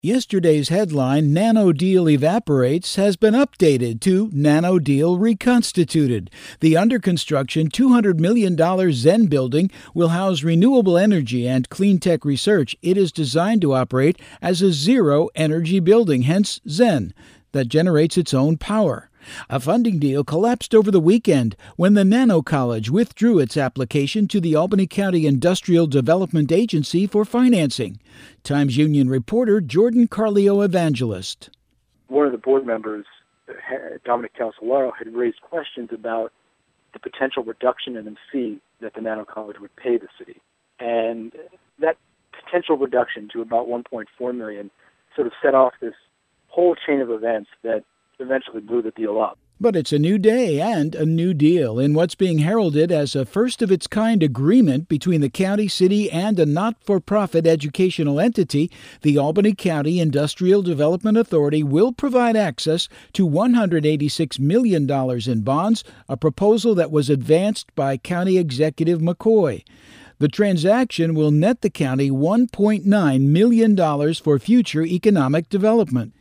Yesterday's headline, Nano Deal Evaporates, has been updated to Nano Deal Reconstituted. The under construction $200 million Zen building will house renewable energy and clean tech research. It is designed to operate as a zero-energy building, hence Zen, that generates its own power. A funding deal collapsed over the weekend when the Nano College withdrew its application to the Albany County Industrial Development Agency for financing. Times Union reporter Jordan Carleo Evangelist. One of the board members, Dominic Calsolaro, had raised questions about the potential reduction in the fee that the Nano College would pay the city. And that potential reduction to about $1.4 million sort of set off this whole chain of events that eventually blew the deal up. But it's a new day and a new deal in what's being heralded as a first-of-its-kind agreement between the county, city, and a not-for-profit educational entity. The Albany County Industrial Development Authority will provide access to $186 million in bonds, a proposal that was advanced by County Executive McCoy. The transaction will net the county $1.9 million for future economic development.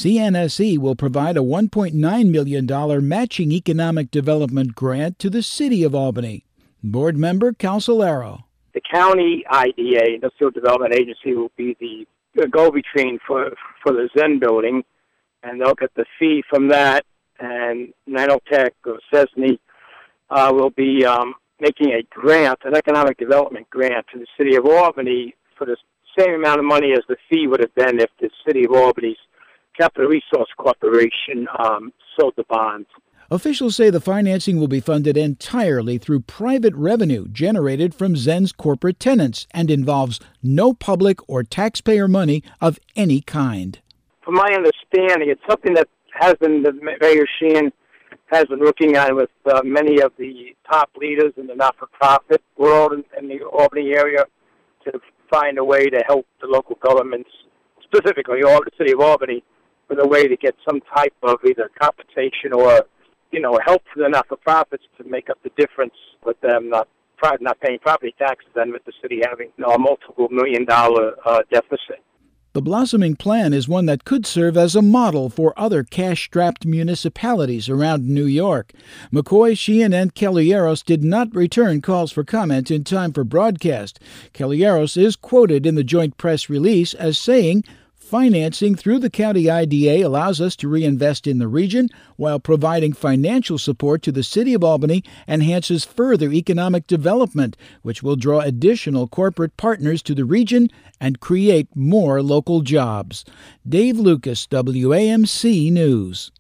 CNSE will provide a $1.9 million matching economic development grant to the city of Albany. Board member Calsolaro. The county IDA, Industrial Development Agency, will be the go-between for the Zen building, and they'll get the fee from that, and Nanotech or CESNI will be making a grant, an economic development grant to the city of Albany for the same amount of money as the fee would have been if the city of Albany's Capital Resource Corporation sold the bonds. Officials say the financing will be funded entirely through private revenue generated from Zen's corporate tenants and involves no public or taxpayer money of any kind. From my understanding, it's something that Mayor Sheehan has been looking at with many of the top leaders in the not-for-profit world in the Albany area to find a way to help the local governments, specifically the city of Albany, with a way to get some type of either compensation or, help for the not-for-profits to make up the difference with them not paying property taxes and with the city having a multiple million-dollar deficit. The blossoming plan is one that could serve as a model for other cash-strapped municipalities around New York. McCoy, Sheehan, and Caballeros did not return calls for comment in time for broadcast. Caballeros is quoted in the joint press release as saying, "Financing through the county IDA allows us to reinvest in the region while providing financial support to the city of Albany enhances further economic development, which will draw additional corporate partners to the region and create more local jobs." Dave Lucas, WAMC News.